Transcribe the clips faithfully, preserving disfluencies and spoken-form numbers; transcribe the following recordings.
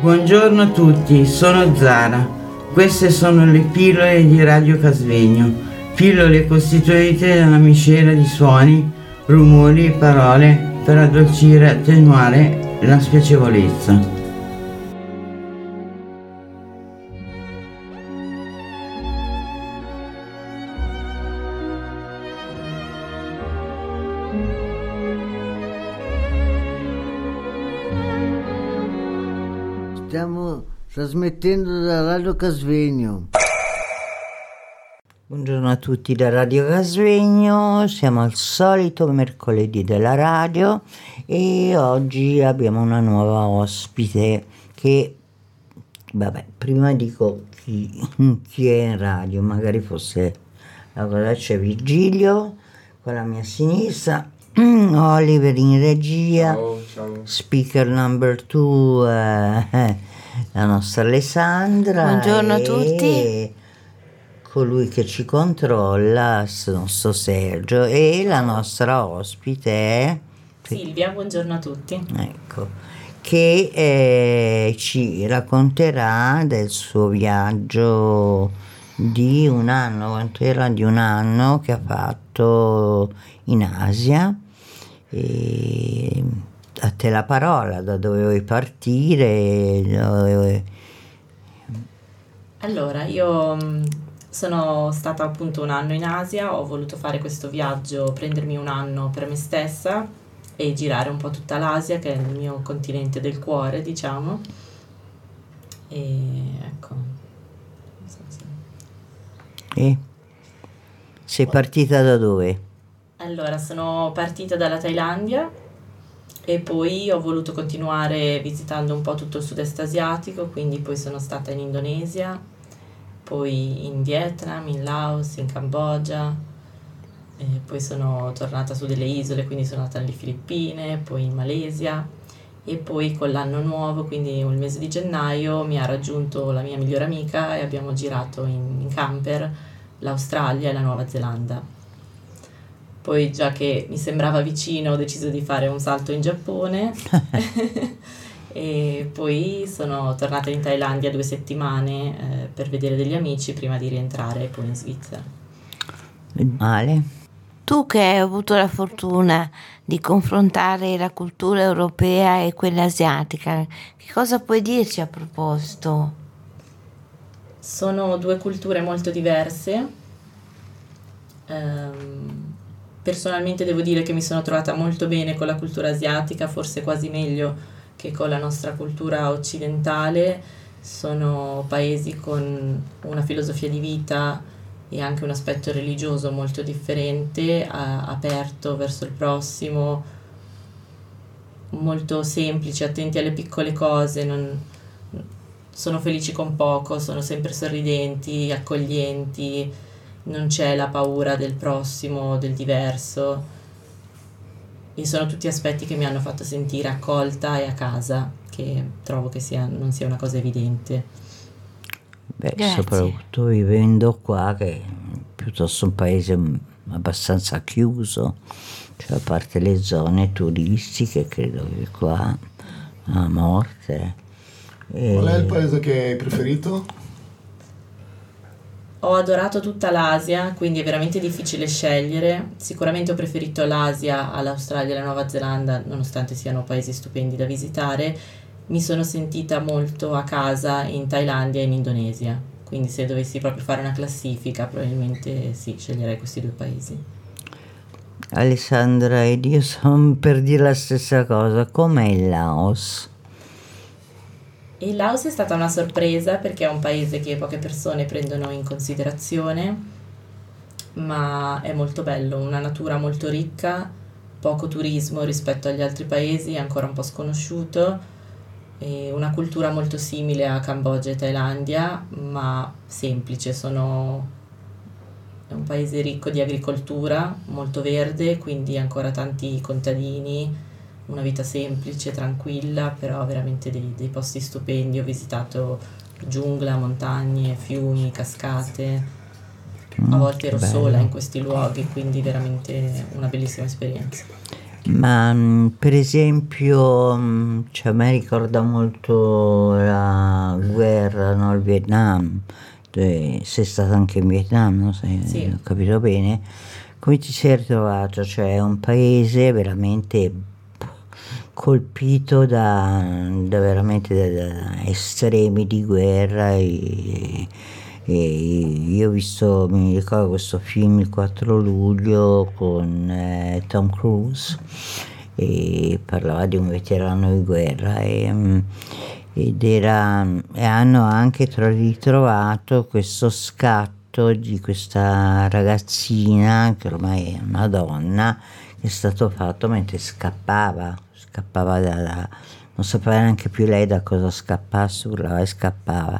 Buongiorno a tutti, sono Zara. Queste sono le pillole di Radio Casvegno, pillole costituite da una miscela di suoni, rumori e parole per addolcire e attenuare la spiacevolezza. Stiamo trasmettendo da Radio Casvegno. Buongiorno a tutti da Radio Casvegno, siamo al solito mercoledì della radio e oggi abbiamo una nuova ospite che, vabbè, prima dico chi, chi è in radio, magari fosse, allora c'è Virgilio con la mia sinistra, Oliver in regia, ciao, ciao. Speaker number two, eh, la nostra Alessandra. Buongiorno a e tutti. Colui che ci controlla, il nostro Sergio, e la nostra ospite è Silvia. Buongiorno a tutti. Ecco, che eh, ci racconterà del suo viaggio di un anno, quanto era di un anno che ha fatto in Asia. E a te la parola, da dove vuoi partire? Dove... Allora, io sono stata appunto un anno in Asia, ho voluto fare questo viaggio, prendermi un anno per me stessa e girare un po' tutta l'Asia, che è il mio continente del cuore, diciamo. E ecco. Non so se... E sei partita da dove? Allora, sono partita dalla Thailandia e poi ho voluto continuare visitando un po' tutto il sud-est asiatico, quindi poi sono stata in Indonesia, poi in Vietnam, in Laos, in Cambogia, e poi sono tornata su delle isole, quindi sono andata nelle Filippine, poi in Malesia e poi con l'anno nuovo, quindi il mese di gennaio, mi ha raggiunto la mia migliore amica e abbiamo girato in, in camper l'Australia e la Nuova Zelanda. Poi, già che mi sembrava vicino, ho deciso di fare un salto in Giappone e poi sono tornata in Thailandia due settimane eh, per vedere degli amici prima di rientrare poi in Svizzera. Male. Tu che hai avuto la fortuna di confrontare la cultura europea e quella asiatica, che cosa puoi dirci a proposito? Sono due culture molto diverse. Um, Personalmente devo dire che mi sono trovata molto bene con la cultura asiatica, forse quasi meglio che con la nostra cultura occidentale. Sono paesi con una filosofia di vita e anche un aspetto religioso molto differente, a, aperto verso il prossimo, molto semplici, attenti alle piccole cose, non, sono felici con poco, sono sempre sorridenti, accoglienti. Non c'è la paura del prossimo, del diverso, e sono tutti aspetti che mi hanno fatto sentire accolta e a casa, che trovo che sia, non sia una cosa evidente. Beh, Grazie. soprattutto vivendo qua, che è piuttosto un paese abbastanza chiuso, cioè a parte le zone turistiche, credo che qua a morte. E... Qual è il paese che hai preferito? Ho adorato tutta l'Asia, quindi è veramente difficile scegliere. Sicuramente ho preferito l'Asia all'Australia e alla Nuova Zelanda, nonostante siano paesi stupendi da visitare. Mi sono sentita molto a casa in Thailandia e in Indonesia, quindi se dovessi proprio fare una classifica probabilmente sì, sceglierei questi due paesi. Alessandra, ed io sono per dire la stessa cosa, com'è il Laos? Il Laos è stata una sorpresa perché è un paese che poche persone prendono in considerazione, ma è molto bello, una natura molto ricca, poco turismo rispetto agli altri paesi, è ancora un po' sconosciuto, e una cultura molto simile a Cambogia e Thailandia, ma semplice. Sono è un paese ricco di agricoltura, molto verde, quindi ancora tanti contadini, una vita semplice, tranquilla, però veramente dei, dei posti stupendi. Ho visitato giungla, montagne, fiumi, cascate, a volte ero bello. sola in questi luoghi, quindi veramente una bellissima esperienza. Ma mh, per esempio, mh, cioè, a me ricorda molto la guerra, no? Il Vietnam. Tu sei stata anche in Vietnam, no? Se Sì. ho capito bene. Come ti sei ritrovato? Cioè è un paese veramente colpito da, da veramente da, da estremi di guerra e, e io ho visto, mi ricordo questo film il quattro luglio con eh, Tom Cruise e parlava di un veterano di guerra e, mm, ed era, e hanno anche tro- ritrovato questo scatto di questa ragazzina che ormai è una donna che è stato fatto mentre scappava scappava da, da non sapeva neanche più lei da cosa scappasse, urlava e scappava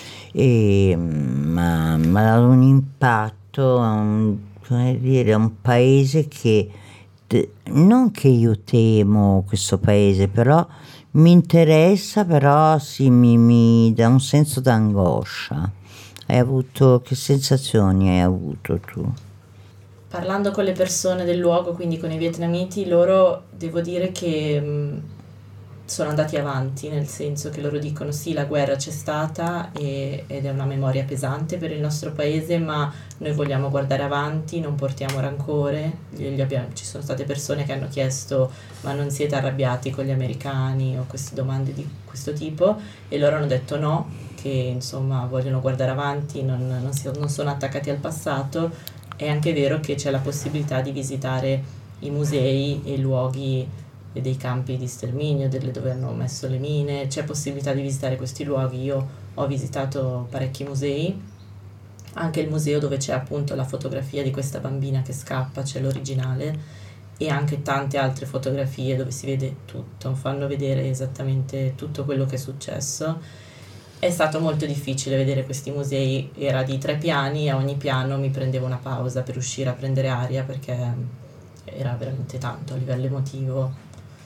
e ma mi ha dato un impatto a un, come dire, a un paese che non che io temo questo paese, però mi interessa, però sì, mi, mi dà un senso d'angoscia. Hai avuto, che sensazioni hai avuto tu? Parlando con le persone del luogo, quindi con i vietnamiti, loro devo dire che mh, sono andati avanti, nel senso che loro dicono sì, la guerra c'è stata e, ed è una memoria pesante per il nostro paese, ma noi vogliamo guardare avanti, non portiamo rancore. Gli, gli abbiamo, ci sono state persone che hanno chiesto ma non siete arrabbiati con gli americani o queste domande di questo tipo e loro hanno detto no, che insomma vogliono guardare avanti, non, non, si, non sono attaccati al passato. È anche vero che c'è la possibilità di visitare i musei e i luoghi dei campi di sterminio, delle dove hanno messo le mine, c'è possibilità di visitare questi luoghi. Io ho visitato parecchi musei, anche il museo dove c'è appunto la fotografia di questa bambina che scappa, c'è l'originale, e anche tante altre fotografie dove si vede tutto, fanno vedere esattamente tutto quello che è successo. È stato molto difficile vedere questi musei, era di tre piani e a ogni piano mi prendevo una pausa per uscire a prendere aria perché era veramente tanto a livello emotivo.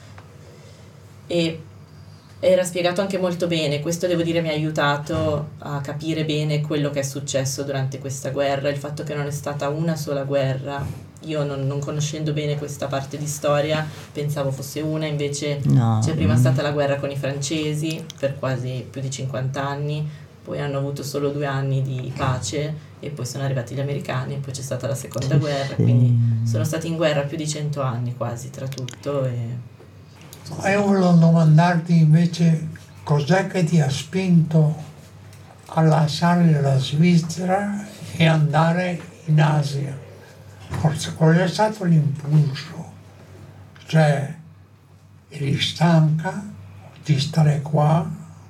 E era spiegato anche molto bene, questo devo dire mi ha aiutato a capire bene quello che è successo durante questa guerra, il fatto che non è stata una sola guerra. Io non, non conoscendo bene questa parte di storia pensavo fosse una, invece No. c'è prima stata la guerra con i francesi per quasi più di cinquanta anni, poi hanno avuto solo due anni di pace e poi sono arrivati gli americani e poi c'è stata la seconda Sì, guerra, sì. quindi sono stati in guerra più di cento anni quasi tra tutto. E Io volevo domandarti invece cos'è che ti ha spinto a lasciare la Svizzera e andare in Asia. Forse qual è stato l'impulso? Cioè, eri stanca di stare qua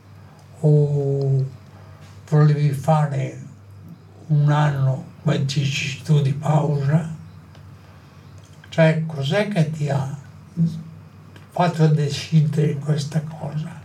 o volevi fare un anno, come dici tu, di pausa? Cioè, cos'è che ti ha fatto decidere questa cosa?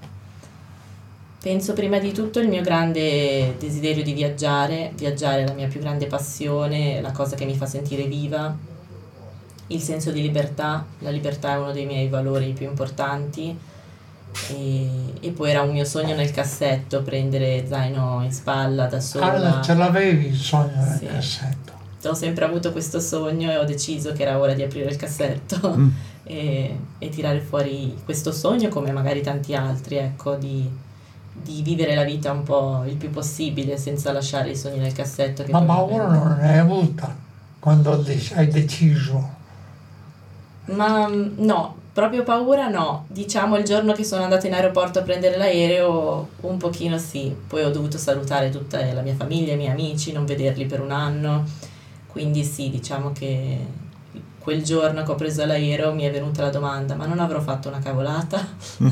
penso prima di tutto il mio grande desiderio di viaggiare, viaggiare è la mia più grande passione, la cosa che mi fa sentire viva, il senso di libertà, la libertà è uno dei miei valori più importanti e, e poi era un mio sogno nel cassetto, prendere zaino in spalla da sola. Ah, ce l'avevi il sogno nel Sì. cassetto? Ho sempre avuto questo sogno e ho deciso che era ora di aprire il cassetto Mm. e, e tirare fuori questo sogno come magari tanti altri, ecco, di, di vivere la vita un po' il più possibile senza lasciare i sogni nel cassetto. Che Ma poi paura magari- non ne hai avuta quando de- hai deciso? Ma mm, no, proprio paura no. Diciamo il giorno che sono andata in aeroporto a prendere l'aereo un pochino sì, poi ho dovuto salutare tutta la mia famiglia, i miei amici, non vederli per un anno, quindi sì, diciamo che quel giorno che ho preso l'aereo mi è venuta la domanda, ma non avrò fatto una cavolata?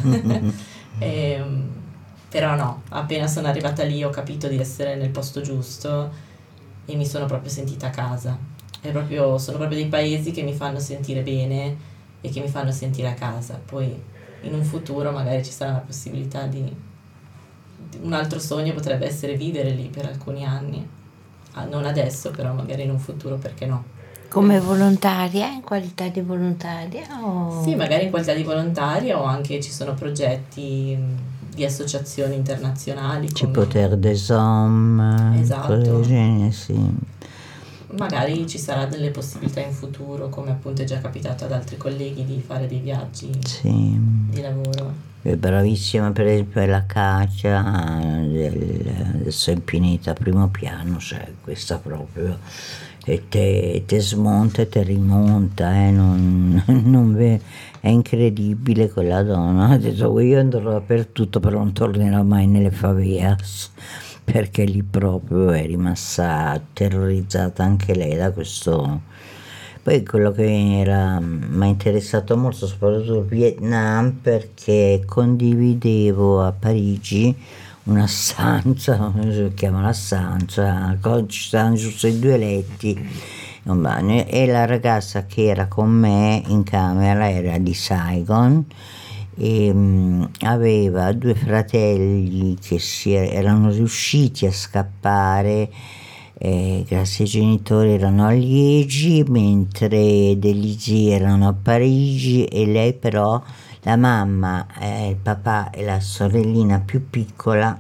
Ehm, però no, appena sono arrivata lì ho capito di essere nel posto giusto e mi sono proprio sentita a casa. È proprio, sono proprio dei paesi che mi fanno sentire bene e che mi fanno sentire a casa. Poi in un futuro magari ci sarà la possibilità di, di un altro sogno potrebbe essere vivere lì per alcuni anni. Ah, non adesso, però magari in un futuro, perché no? Come volontaria, in qualità di volontaria? O... Sì, magari in qualità di volontaria o anche ci sono progetti mh, di associazioni internazionali. Tipo come- Terre des Hommes, Esatto. cose del genere, sì. magari ci sarà delle possibilità in futuro, come appunto è già capitato ad altri colleghi, di fare dei viaggi Sì. di lavoro. È bravissima, per esempio, è la Katia del, del Sempinita primo piano, cioè questa proprio e te, te smonta e te rimonta, eh, non, non ve, è incredibile quella donna. Ha detto io andrò dappertutto però non tornerò mai nelle favelas, perché lì proprio è rimasta terrorizzata anche lei da questo. Poi quello che mi ha interessato molto, soprattutto il Vietnam, perché condividevo a Parigi una stanza, come si chiama la stanza, ci stavano giusto i due letti, un bagno, e la ragazza che era con me in camera era di Saigon e mh, aveva due fratelli che si erano riusciti a scappare. Eh, grazie ai genitori erano a Liegi, mentre degli zii erano a Parigi, e lei però, la mamma, eh, il papà e la sorellina più piccola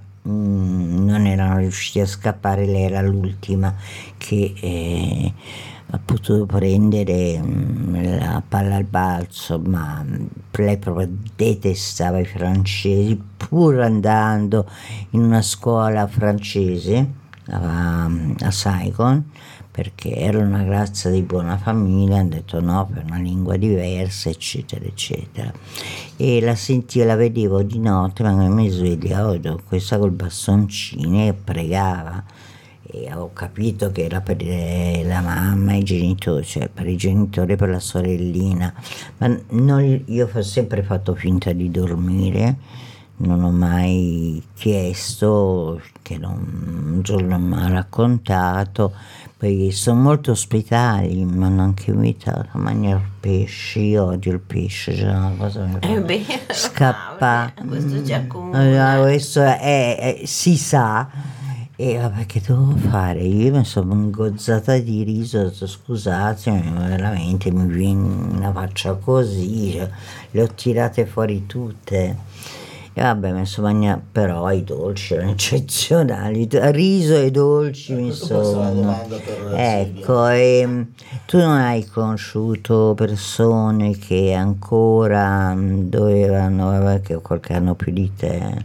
mh, non erano riusciti a scappare. Lei era l'ultima che eh, ha potuto prendere mh, la palla al balzo, ma lei proprio detestava i francesi, pur andando in una scuola francese a, a Saigon, perché era una ragazza di buona famiglia, hanno detto no, per una lingua diversa, eccetera eccetera, e la sentivo, la vedevo di notte, ma mi svegliavo questa col bastoncino e pregava, e ho capito che era per la mamma e i genitori, cioè per i genitori e per la sorellina, ma non, io ho sempre fatto finta di dormire, non ho mai chiesto, che non, un giorno mi ha raccontato. Poi sono molto ospitali, mi hanno anche invitato a mangiare pesce, io odio il pesce, cioè una cosa che Eh beh, scappa. vabbè, questo ci Mm, accomuna. allora, questo è, è- si sa, e vabbè, che devo fare? Io mi sono ingozzata di riso, ho detto, scusatemi, ma veramente mi viene una faccia così, cioè, le ho tirate fuori tutte. E vabbè, mi sono mangiato, però i dolci erano eccezionali, riso e dolci mi Questa può essere una sono. domanda per Ecco, e tu non hai conosciuto persone che ancora mh, dovevano, vabbè, che qualche anno più di te,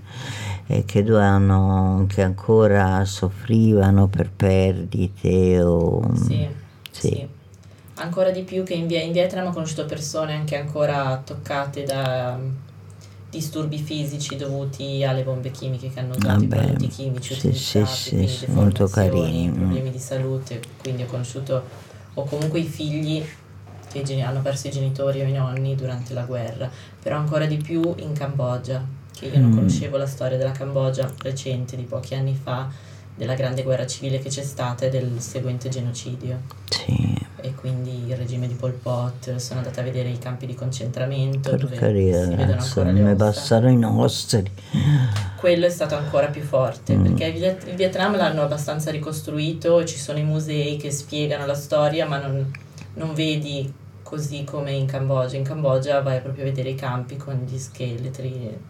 e che dovevano, che ancora soffrivano per perdite o. Sì, Sì. sì. Ancora di più che in, Via- in Vietnam ho conosciuto persone anche ancora toccate da mm, disturbi fisici dovuti alle bombe chimiche che hanno usato, i Vabbè, prodotti chimici sì, sì, utilizzati, sì, quindi sì, molto deformazioni, carini, mm. problemi di salute. Quindi ho conosciuto, o comunque i figli che i geni- hanno perso i genitori o i nonni durante la guerra, però ancora di più in Cambogia, che io non Mm. conoscevo la storia della Cambogia recente, di pochi anni fa, della grande guerra civile che c'è stata e del seguente genocidio. Sì, E quindi il regime di Pol Pot, sono andata a vedere i campi di concentramento dove porcaria, si vedono ragazzi, ancora non le mi ossa. bastano i nostri. Quello è stato ancora più forte, Mm. perché il Viet- il Vietnam l'hanno abbastanza ricostruito e ci sono i musei che spiegano la storia, ma non, non vedi così come in Cambogia. In Cambogia vai proprio a vedere i campi con gli scheletri. e-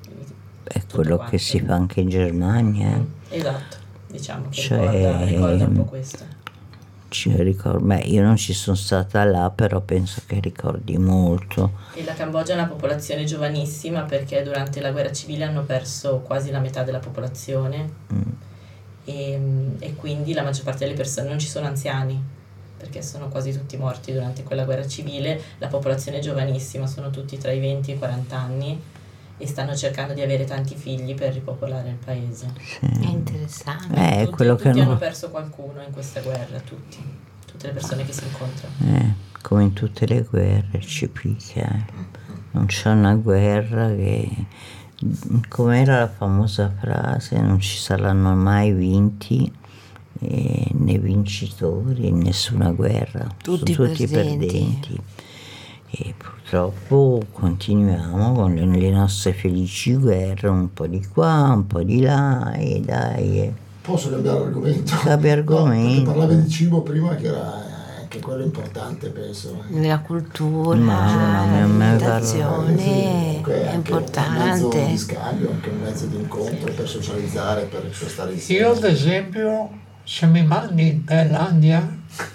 È tutto quello quanto. che si fa anche in Germania. Mm, Esatto, diciamo che Cioè, ricorda, ricorda un po' questo. Ci ricordo, beh, io non ci sono stata là, però penso che ricordi molto. E la Cambogia è una popolazione giovanissima, perché durante la guerra civile hanno perso quasi la metà della popolazione Mm. e, e quindi la maggior parte delle persone, non ci sono anziani perché sono quasi tutti morti durante quella guerra civile. La popolazione è giovanissima, sono tutti tra i venti e i quaranta anni e stanno cercando di avere tanti figli per ripopolare il paese. È Sì. interessante. Eh, tutti quello che tutti hanno- hanno perso qualcuno in questa guerra, tutti, tutte le persone che si incontrano. Eh, come in tutte le guerre ci picchia, eh. Non c'è una guerra che, com'era la famosa frase, non ci saranno mai vinti eh, né vincitori in nessuna guerra, Tutti sono tutti perdenti. perdenti. E purtroppo continuiamo con le, le nostre felici guerre, un po' di qua, un po' di là, e dai. eh. Posso cambiare argomento? Cambi argomento. No, perché parlavi di cibo prima, che era anche quello importante, penso. La cultura, Mamma mia, me ne l'alimentazione Comunque è anche un mezzo importante. di scambio, anche un mezzo di incontro per socializzare, per, per stare insieme. Io ad esempio, se mi mandi in Thailandia,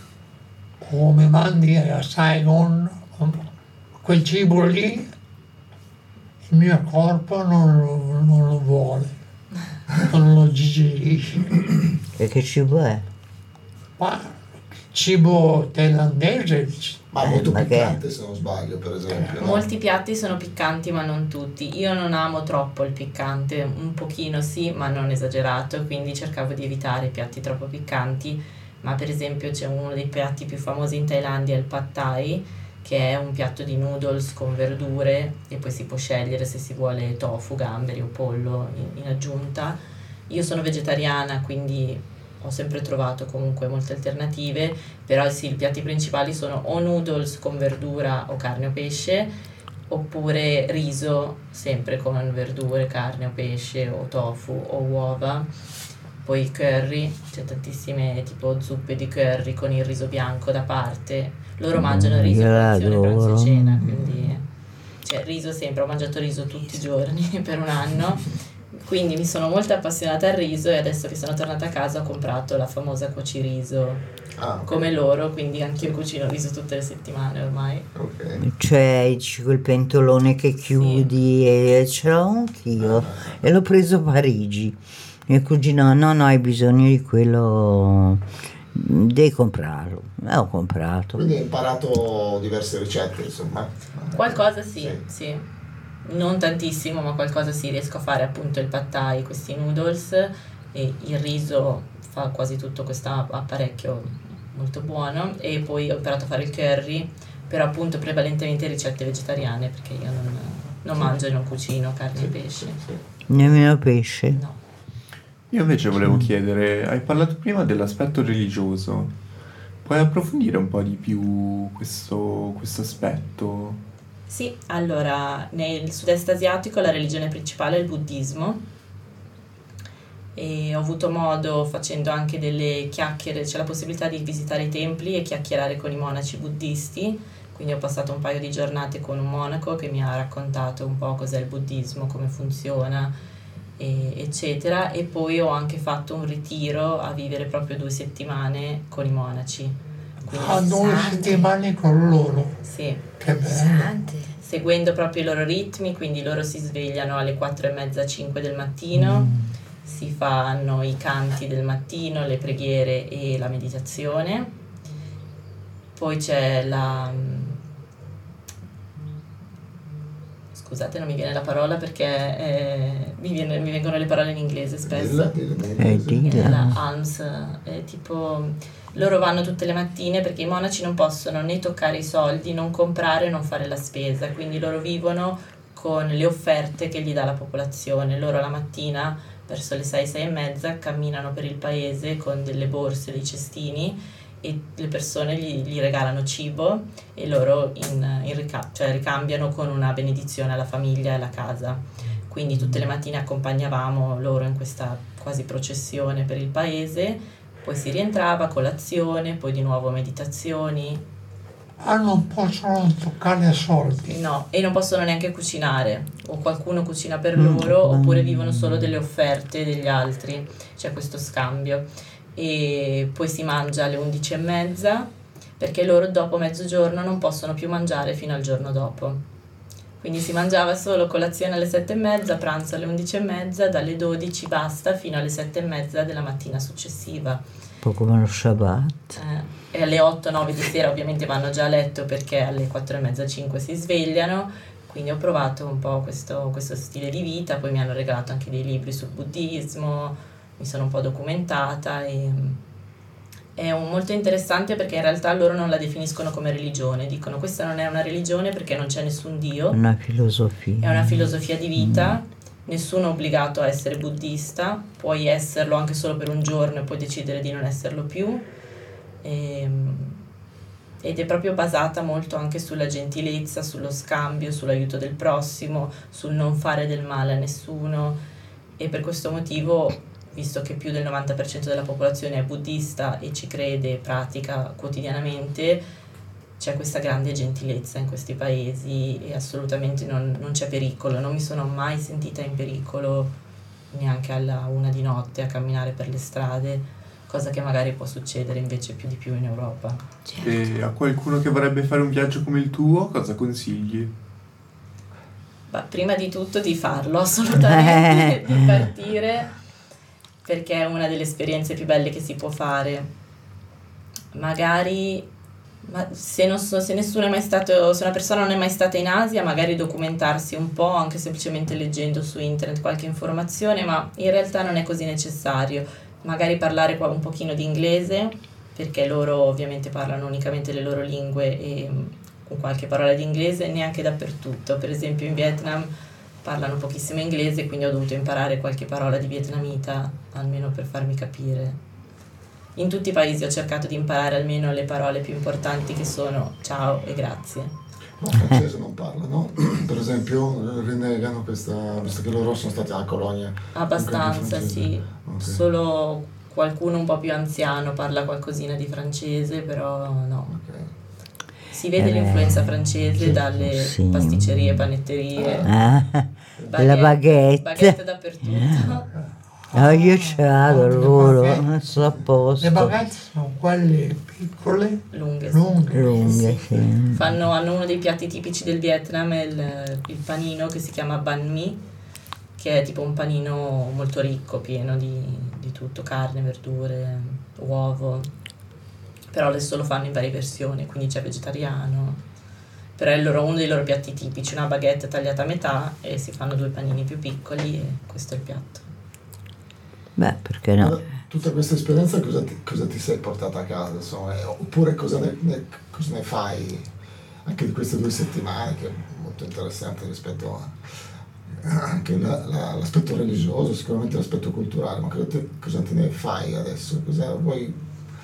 come mandi a Saigon, quel cibo lì, il mio corpo non lo, non lo vuole, non lo digerisce. E che cibo è? Ma cibo thailandese, Ma Eh, molto ma che- piccante se non sbaglio, per esempio. no? Molti piatti sono piccanti ma non tutti. Io non amo troppo il piccante, un pochino sì, ma non esagerato, quindi cercavo di evitare i piatti troppo piccanti. Ma per esempio c'è uno dei piatti più famosi in Thailandia, il Pad Thai, che è un piatto di noodles con verdure e poi si può scegliere se si vuole tofu, gamberi o pollo in, in aggiunta. Io sono vegetariana, quindi ho sempre trovato comunque molte alternative, però sì, i piatti principali sono o noodles con verdura o carne o pesce, oppure riso sempre con verdure, carne o pesce o tofu o uova. Poi curry, c'è tantissime tipo zuppe di curry con il riso bianco da parte. Loro mangiano riso Io a colazione, pranzo adoro. e cena, quindi cioè riso sempre, ho mangiato riso tutti i giorni per un anno. Quindi mi sono molto appassionata al riso e adesso che sono tornata a casa ho comprato la famosa cuciriso Ah, ok. come loro, quindi anch'io cucino riso tutte le settimane ormai. Ok. Cioè, dici quel pentolone che chiudi e ce l'ho anch'io. E l'ho preso a Parigi. Mio cugino, no, no, hai bisogno di quello, devi comprarlo. E ho comprato. Quindi hai imparato diverse ricette, insomma. Qualcosa sì, sì. Non tantissimo, ma qualcosa sì, riesco a fare appunto il pad thai, questi noodles, e il riso fa quasi tutto questo apparecchio molto buono, e poi ho imparato a fare il curry, però appunto prevalentemente ricette vegetariane, perché io non, non mangio e non cucino carne e pesce. Nemmeno pesce. No. Io invece volevo chiedere, hai parlato prima dell'aspetto religioso, puoi approfondire un po' di più questo, questo aspetto? Sì, allora nel sud-est asiatico la religione principale è il buddismo e ho avuto modo, facendo anche delle chiacchiere, c'è la possibilità di visitare i templi e chiacchierare con i monaci buddisti, quindi ho passato un paio di giornate con un monaco che mi ha raccontato un po' cos'è il buddismo, come funziona, e, eccetera, e poi ho anche fatto un ritiro a vivere proprio due settimane con i monaci. Quindi, a due settimane con loro. sì, Che bello. Sante. seguendo proprio i loro ritmi, quindi loro si svegliano alle quattro e mezza, cinque del mattino, si fanno i canti del mattino, le preghiere e la meditazione, poi c'è la... scusate, non mi viene la parola perché eh, mi, viene- mi vengono le parole in inglese spesso. Dilla, dilla, Eh, dilla. dilla. La alms, è tipo loro vanno tutte le mattine perché i monaci non possono né toccare i soldi, non comprare, non fare la spesa, quindi loro vivono con le offerte che gli dà la popolazione. Loro la mattina verso le sei, sei e mezza camminano per il paese con delle borse, dei cestini, e le persone gli, gli regalano cibo e loro in, in rica- cioè ricambiano con una benedizione alla famiglia e alla casa. Quindi tutte le mattine accompagnavamo loro in questa quasi processione per il paese, poi si rientrava, colazione, poi di nuovo meditazioni. Ah, non possono toccare soldi. No, e non possono neanche cucinare, o qualcuno cucina per Mm, loro, mm. oppure vivono solo delle offerte degli altri, c'è questo scambio. E poi si mangia alle undici e mezza, perché loro dopo mezzogiorno non possono più mangiare fino al giorno dopo. Quindi si mangiava solo colazione alle sette e mezza, pranzo alle undici e mezza, dalle dodici basta fino alle sette e mezza della mattina successiva. Un po' come lo Shabbat. Eh, e alle otto nove di sera ovviamente vanno già a letto perché alle quattro e mezza cinque si svegliano, quindi ho provato un po' questo, questo stile di vita, poi mi hanno regalato anche dei libri sul buddismo, mi sono un po' documentata e è un- molto interessante perché in realtà loro non la definiscono come religione, dicono questa non è una religione perché non c'è nessun dio, Una filosofia. è una filosofia di vita, nessuno è obbligato a essere buddista, puoi esserlo anche solo per un giorno e poi decidere di non esserlo più. Ehm, ed è proprio basata molto anche sulla gentilezza, sullo scambio, sull'aiuto del prossimo, sul non fare del male a nessuno, e per questo motivo, visto che più del novanta per cento della popolazione è buddista e ci crede e pratica quotidianamente, c'è questa grande gentilezza in questi paesi e assolutamente non, non c'è pericolo. Non mi sono mai sentita in pericolo neanche alla una di notte a camminare per le strade, cosa che magari può succedere invece più di più in Europa. Certo. E a qualcuno che vorrebbe fare un viaggio come il tuo, cosa consigli? Ma prima di tutto di farlo, assolutamente, di partire, perché è una delle esperienze più belle che si può fare. Magari, ma se, non so, se nessuno è mai stato, se una persona non è mai stata in Asia, magari documentarsi un po', anche semplicemente leggendo su internet qualche informazione, ma in realtà non è così necessario. Magari parlare qua un pochino di inglese, perché loro ovviamente parlano unicamente le loro lingue e con qualche parola di inglese, neanche dappertutto. Per esempio in Vietnam parlano pochissimo inglese, quindi ho dovuto imparare qualche parola di vietnamita, almeno per farmi capire. In tutti i paesi ho cercato di imparare almeno le parole più importanti, che sono ciao e grazie. No, francese non parlano, per esempio rinnegano questa, visto che loro sono stati alla colonia. Abbastanza, sì. Okay. Solo qualcuno un po' più anziano parla qualcosina di francese, però no. Okay. Si vede Eh, l'influenza francese dalle sì. pasticcerie, panetterie, Ah, baguette, la baguette. baguette dappertutto. Oh, io ce l'ho Le loro, baguette. non so a posto. Le baguette sono quelle piccole, Lunghe. lunghe. Lunghe, sì. Fanno, hanno uno dei piatti tipici del Vietnam, è il, il panino che si chiama banh mi, che è tipo un panino molto ricco, pieno di, di tutto, carne, verdure, uovo. Però adesso lo fanno in varie versioni, quindi c'è vegetariano. Però è il loro, uno dei loro piatti tipici, una baguette tagliata a metà e si fanno due panini più piccoli e questo è il piatto. Beh, perché no? Ma tutta questa esperienza cosa ti, cosa ti sei portata a casa, insomma, eh, oppure cosa ne, ne- cosa ne fai anche di queste due settimane, che è molto interessante rispetto a anche la- la- l'aspetto religioso, sicuramente l'aspetto culturale, ma cosa te, cosa te ne fai adesso? Cosa vuoi?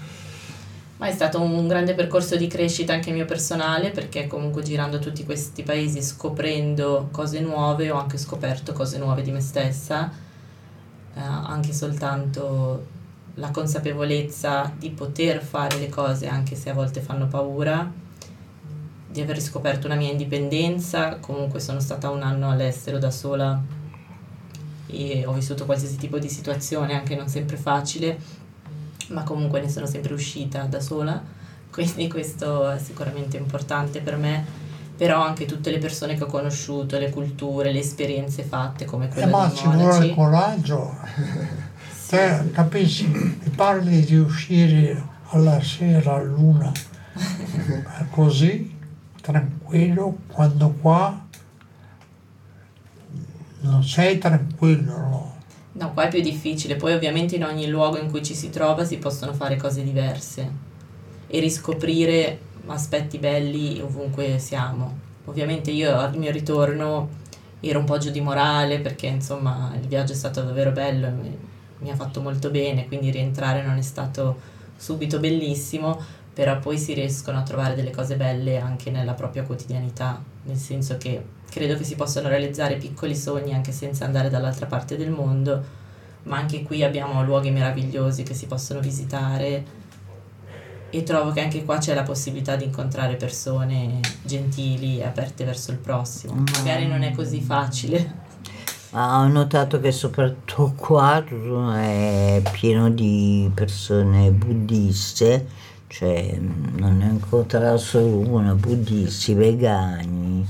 Ma è stato un grande percorso di crescita anche mio personale, perché comunque girando tutti questi paesi, scoprendo cose nuove, ho anche scoperto cose nuove di me stessa, eh, anche soltanto la consapevolezza di poter fare le cose anche se a volte fanno paura, di aver riscoperto una mia indipendenza. Comunque sono stata un anno all'estero da sola e ho vissuto qualsiasi tipo di situazione, anche non sempre facile, ma comunque ne sono sempre uscita da sola, quindi questo è sicuramente importante per me. Però anche tutte le persone che ho conosciuto, le culture, le esperienze fatte come Eh, quella ma dei ci vuole monaci. coraggio. Te capisci, mi parli di uscire alla sera a luna così, tranquillo, quando qua non sei tranquillo, no? No, qua è più difficile, poi ovviamente in ogni luogo in cui ci si trova si possono fare cose diverse e riscoprire aspetti belli ovunque siamo. Ovviamente io al mio ritorno ero un po' giù di morale, perché insomma il viaggio è stato davvero bello e mi, mi ha fatto molto bene, quindi rientrare non è stato subito bellissimo, però poi si riescono a trovare delle cose belle anche nella propria quotidianità, nel senso che credo che si possano realizzare piccoli sogni anche senza andare dall'altra parte del mondo, ma anche qui abbiamo luoghi meravigliosi che si possono visitare e trovo che anche qua c'è la possibilità di incontrare persone gentili e aperte verso il prossimo. Magari non è così facile. Ma ho notato che soprattutto qua tutto è pieno di persone buddiste, cioè non ne ho incontrato solo una, buddisti, vegani.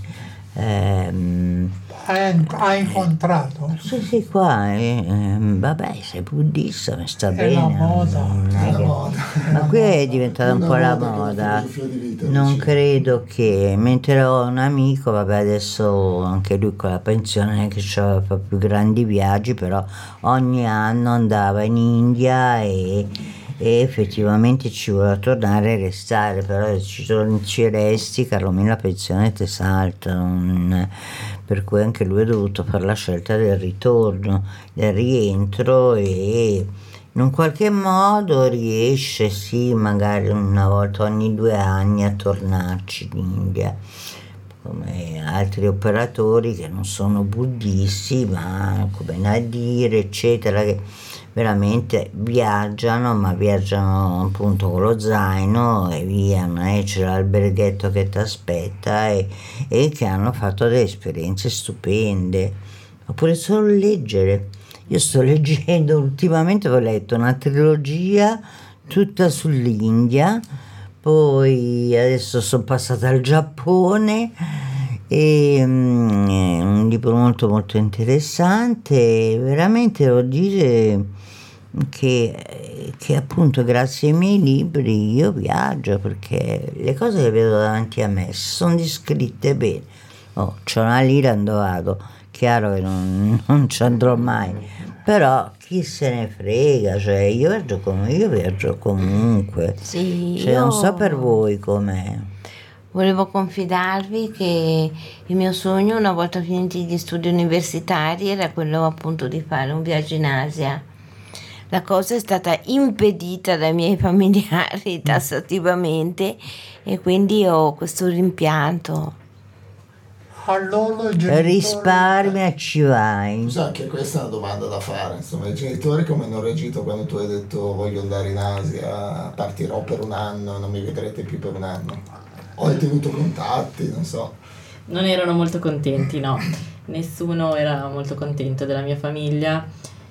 Ehm, Hai, hai incontrato? sì, sì, qua, eh, ehm, vabbè, sei buddista, mi sta È bene. la moda. non è È la che- moda. Ma qui è diventata un Una po' la moda che è una moda. filosofia di vita, Non dici. credo che, mentre ho un amico, vabbè adesso anche lui con la pensione non è che fa più grandi viaggi, però ogni anno andava in India e, e effettivamente ci voleva tornare e restare, però se ci, torni- ci resti, Carlomeno la pensione ti salta, non- per cui anche lui ha dovuto fare la scelta del ritorno, del rientro e in un qualche modo riesce, sì, magari una volta ogni due anni a tornarci in India, come altri operatori che non sono buddisti, ma come Nadir, eccetera, che veramente viaggiano, ma viaggiano appunto con lo zaino e via, non è c'è l'alberghetto che ti aspetta e, e che hanno fatto delle esperienze stupende. Oppure solo leggere. Io sto leggendo, ultimamente ho letto una trilogia tutta sull'India, poi adesso sono passata al Giappone, e um, è un libro molto molto interessante, veramente devo dire che, che appunto grazie ai miei libri io viaggio, perché le cose che vedo davanti a me sono descritte bene. Oh, c'ho una lira, dove vado? Chiaro che non, non ci andrò mai, però chi se ne frega, cioè io viaggio come io viaggio comunque, Sì, cioè io non so per voi com'è. volevo confidarvi che il mio sogno, una volta finiti gli studi universitari, era quello appunto di fare un viaggio in Asia. La cosa è stata impedita dai miei familiari tassativamente e quindi ho questo rimpianto. Allora i genitori... Risparmia e ci vai. Scusa, anche questa è una domanda da fare, insomma, i genitori come hanno reagito quando tu hai detto voglio andare in Asia, partirò per un anno, non mi vedrete più per un anno? O hai tenuto contatti, non so. Non erano molto contenti, no. Nessuno era molto contento della mia famiglia,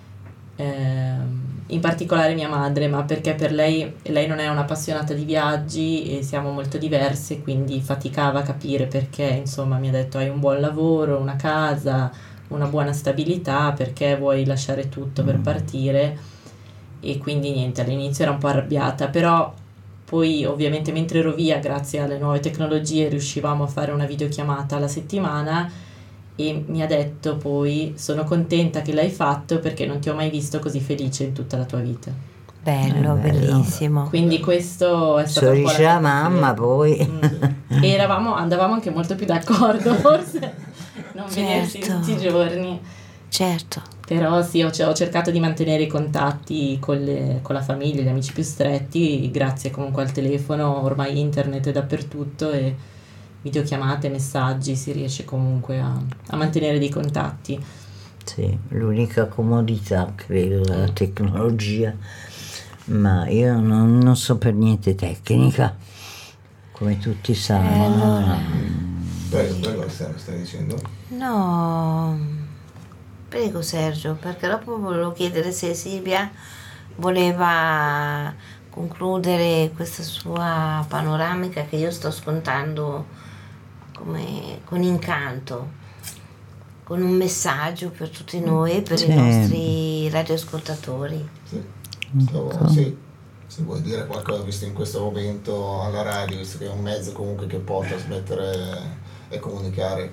ehm, in particolare mia madre, ma perché per lei, lei non è un'appassionata di viaggi e siamo molto diverse, quindi faticava a capire perché, insomma, mi ha detto hai un buon lavoro, una casa, una buona stabilità, perché vuoi lasciare tutto per partire? E quindi niente, all'inizio era un po' arrabbiata, però poi ovviamente mentre ero via, grazie alle nuove tecnologie, riuscivamo a fare una videochiamata alla settimana e mi ha detto poi sono contenta che l'hai fatto perché non ti ho mai visto così felice in tutta la tua vita. Bello, Eh, bello. bellissimo. Quindi questo è stato un po' Dice la mia mamma poi. Mm. E eravamo, andavamo anche molto più d'accordo forse, non vedersi Certo. tutti i giorni. Certo. Però sì, ho, ho cercato di mantenere i contatti con, le, con la famiglia, gli amici più stretti, grazie comunque al telefono, ormai internet è dappertutto e videochiamate, messaggi, si riesce comunque a, a mantenere dei contatti. Sì, l'unica comodità credo della tecnologia, ma io non, non so per niente tecnica, come tutti sanno. Eh, allora. Prego, prego, stai, stai dicendo? No, prego Sergio, perché dopo volevo chiedere se Silvia voleva concludere questa sua panoramica che io sto ascoltando come, con incanto, con un messaggio per tutti noi e per Sì. i nostri radioascoltatori. Sì. Stavo- sì. Se vuoi dire qualcosa, visto in questo momento alla radio, visto che è un mezzo comunque che porta a smettere e comunicare.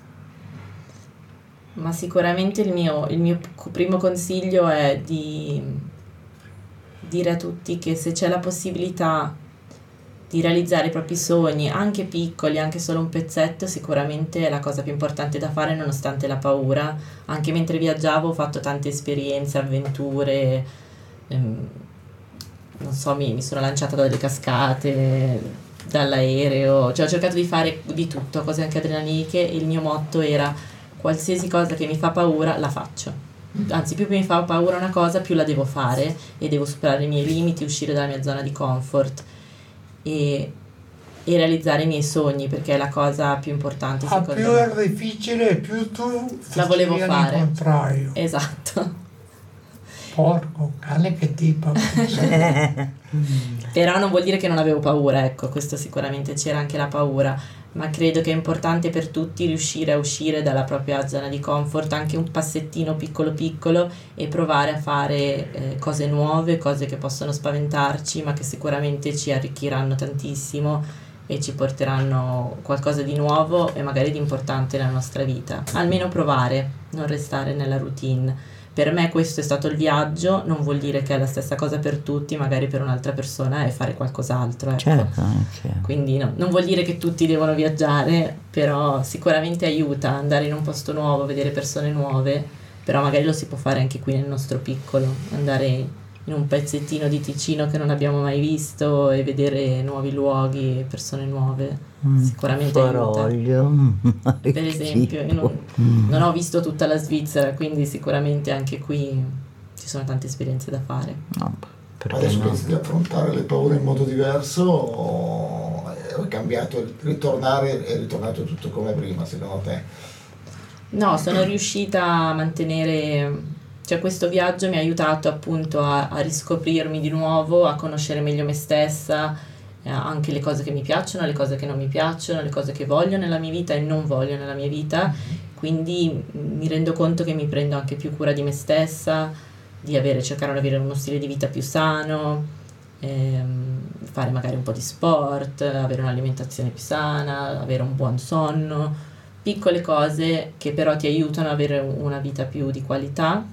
Ma sicuramente il mio, il mio primo consiglio è di dire a tutti che se c'è la possibilità di realizzare i propri sogni, anche piccoli, anche solo un pezzetto, sicuramente è la cosa più importante da fare nonostante la paura. Anche mentre viaggiavo ho fatto tante esperienze, avventure, ehm, non so, mi, mi sono lanciata dalle cascate, dall'aereo, cioè ho cercato di fare di tutto, cose anche adrenaliniche, e il mio motto era qualsiasi cosa che mi fa paura la faccio. Anzi, più che mi fa paura una cosa, più la devo fare e devo superare i miei limiti, uscire dalla mia zona di comfort e, e realizzare i miei sogni, perché è la cosa più importante Ah, secondo più me. era difficile, più tu La volevo facevi fare. il contrario. Esatto. Porco cane che tipo. Però non vuol dire che non avevo paura, ecco, questo sicuramente c'era anche la paura, ma credo che è importante per tutti riuscire a uscire dalla propria zona di comfort, anche un passettino piccolo piccolo, e provare a fare eh, cose nuove, cose che possono spaventarci, ma che sicuramente ci arricchiranno tantissimo e ci porteranno qualcosa di nuovo e magari di importante nella nostra vita. Almeno provare, non restare nella routine. Per me questo è stato il viaggio, non vuol dire che è la stessa cosa per tutti, magari per un'altra persona è fare qualcos'altro, ecco. Certo, anche. Quindi no, non vuol dire che tutti devono viaggiare, però sicuramente aiuta andare in un posto nuovo, vedere persone nuove, però magari lo si può fare anche qui nel nostro piccolo, andare in un pezzettino di Ticino che non abbiamo mai visto e vedere nuovi luoghi, persone nuove, sicuramente aiuta. Foroglio. Per esempio, io non, non ho visto tutta la Svizzera, quindi sicuramente anche qui ci sono tante esperienze da fare. No, perché Adesso no? pensi di affrontare le paure in modo diverso o è cambiato, ritornare, è ritornato tutto come prima secondo te? No, sono riuscita a mantenere Cioè questo viaggio mi ha aiutato appunto a, a riscoprirmi di nuovo, a conoscere meglio me stessa, eh, anche le cose che mi piacciono, le cose che non mi piacciono, le cose che voglio nella mia vita e non voglio nella mia vita. Quindi mi rendo conto che mi prendo anche più cura di me stessa, di avere, cercare di avere uno stile di vita più sano, ehm, fare magari un po' di sport, avere un'alimentazione più sana, avere un buon sonno, piccole cose che però ti aiutano ad avere una vita più di qualità.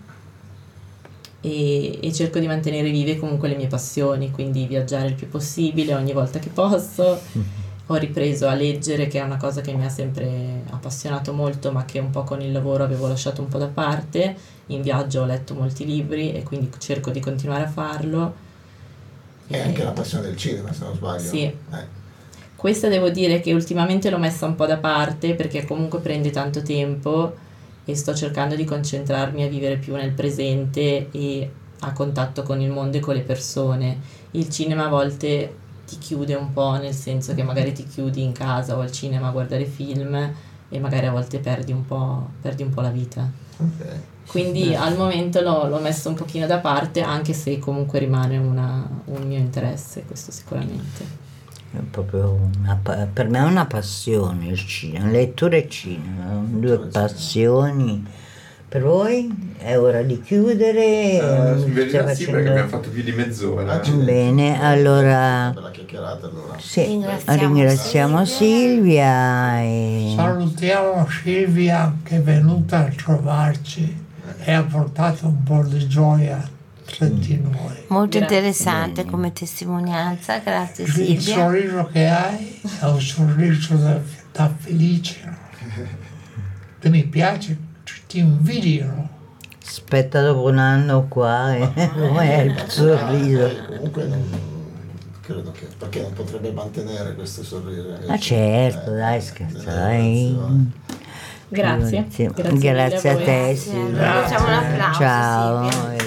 E, e cerco di mantenere vive comunque le mie passioni, quindi viaggiare il più possibile ogni volta che posso. Ho ripreso a leggere, che è una cosa che mi ha sempre appassionato molto, ma che un po' con il lavoro avevo lasciato un po' da parte. In viaggio ho letto molti libri e quindi cerco di continuare a farlo. E anche la passione del cinema, se non sbaglio. Sì. Eh. Questa devo dire che ultimamente l'ho messa un po' da parte perché comunque prende tanto tempo e sto cercando di concentrarmi a vivere più nel presente e a contatto con il mondo e con le persone. Il cinema a volte ti chiude un po', nel senso che magari ti chiudi in casa o al cinema a guardare film e magari a volte perdi un po', perdi un po' la vita. Okay. Quindi al momento l'ho, l'ho messo un pochino da parte, anche se comunque rimane una, un mio interesse, questo sicuramente. È proprio una, per me è una passione il cinema, lettura e cinema, due passioni. Per voi è ora di chiudere? Uh, in verità Stai sì, facendo... perché abbiamo fatto più di mezz'ora. Bene, allora, Bella chiacchierata, allora. sì, Ringraziamo ringraziamo Silvia e... Salutiamo Silvia che è venuta a trovarci e ha portato un po' di gioia tra di noi. Molto Grazie. interessante come testimonianza, grazie Il Silvia. sorriso che hai è un sorriso da, da felice, che mi piace, ti invidiano. Aspetta dopo un anno qua e com'è il sorriso? Eh, comunque non credo che, perché non potrebbe mantenere questo sorriso. Ma certo, Eh, dai, eh, scherzo, eh, dai. Grazie. Sì. Grazie, Grazie a mille te, Grazie. Silvia. Facciamo un applauso, Ciao. Silvia.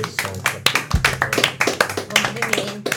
Complimenti.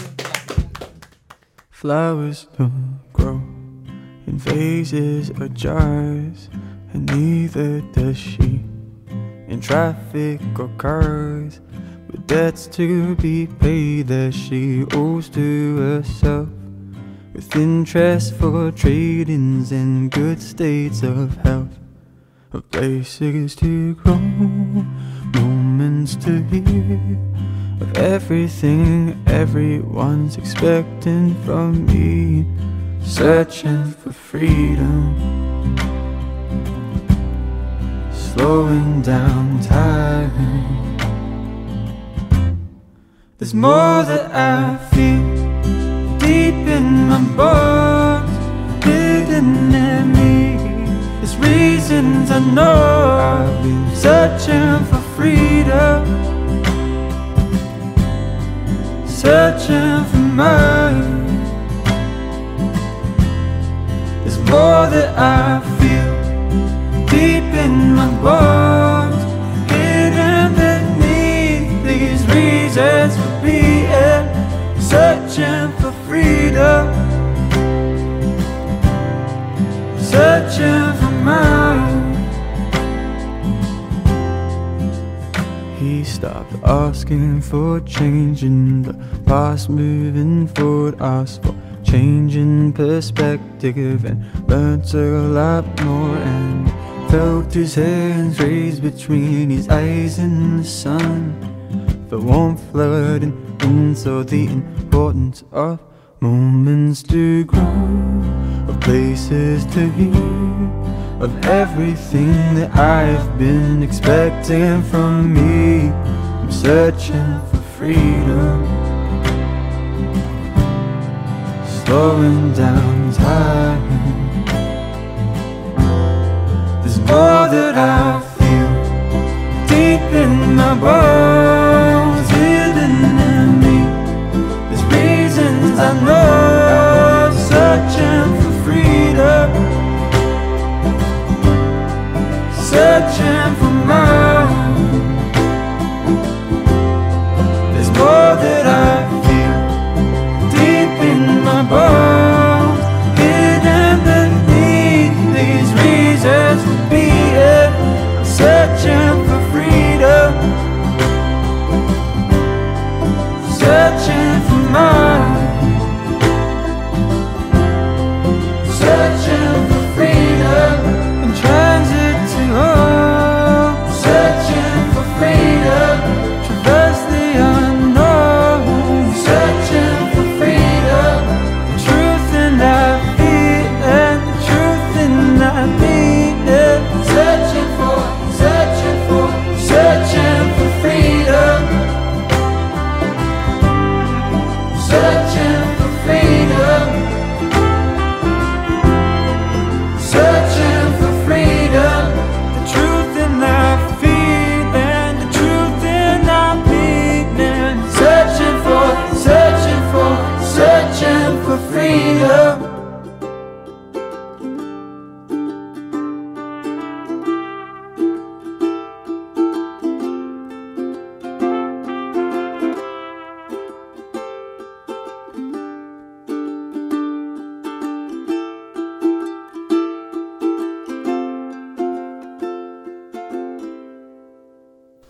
Flowers don't grow in vases or jars, and neither does she in traffic or cars, with debts to be paid that she owes to herself, with interest for trade-ins and good states of health, of places to grow, moments to hear, of everything everyone's expecting from me, searching for freedom, slowing down time. There's more that I feel deep in my bones, hidden in me. There's reasons I know I've been searching for freedom, searching for mine. There's more that I feel deep in my bones, hidden beneath these reasons for being, searching for freedom, searching for mine. He stopped asking for change in the past, moving forward, asked for changing perspective, and learnt a lot more, and felt his hands raised between his eyes in the sun. The warmth flooding in, so the importance of moments to grow, of places to hear, of everything that I've been expecting from me. I'm searching for freedom, slowing down time. There's more that I feel deep in my bones, hidden in me. There's reasons I know, searching for freedom, searching for mine. There's more that I feel deep in my bones, hidden beneath these reasons for being, searching for freedom,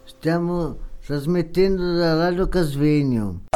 Stiamo trasmettendo da Radio Casvegno.